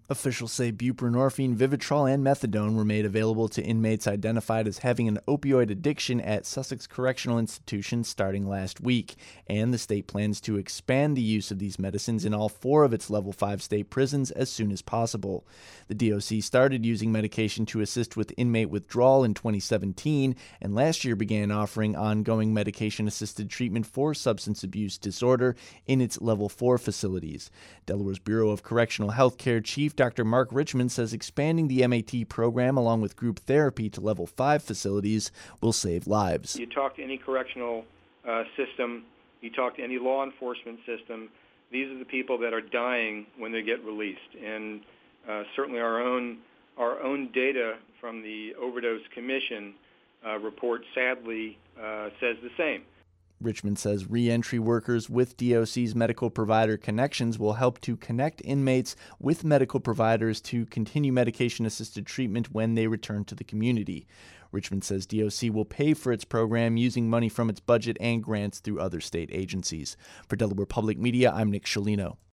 Officials say buprenorphine, Vivitrol, and methadone were made available to inmates identified as having an opioid addiction at Sussex Correctional Institution starting last week, and the state plans to expand the use of these medicines in all 4 of its Level 5 state prisons as soon as possible. The DOC started using medication to assist with inmate withdrawal in 2017, and last year began offering ongoing medication-assisted treatment for substance abuse disorder in its Level 4 facilities. Delaware's Bureau of Correctional Health Care Chief Dr. Mark Richmond says expanding the MAT program along with group therapy to Level 5 facilities will save lives. You talk to any correctional system, you talk to any law enforcement system, these are the people that are dying when they get released. And certainly our own data from the Overdose Commission report sadly says the same. Richmond says re-entry workers with DOC's medical provider connections will help to connect inmates with medical providers to continue medication-assisted treatment when they return to the community. Richmond says DOC will pay for its program using money from its budget and grants through other state agencies. For Delaware Public Media, I'm Nick Scialino.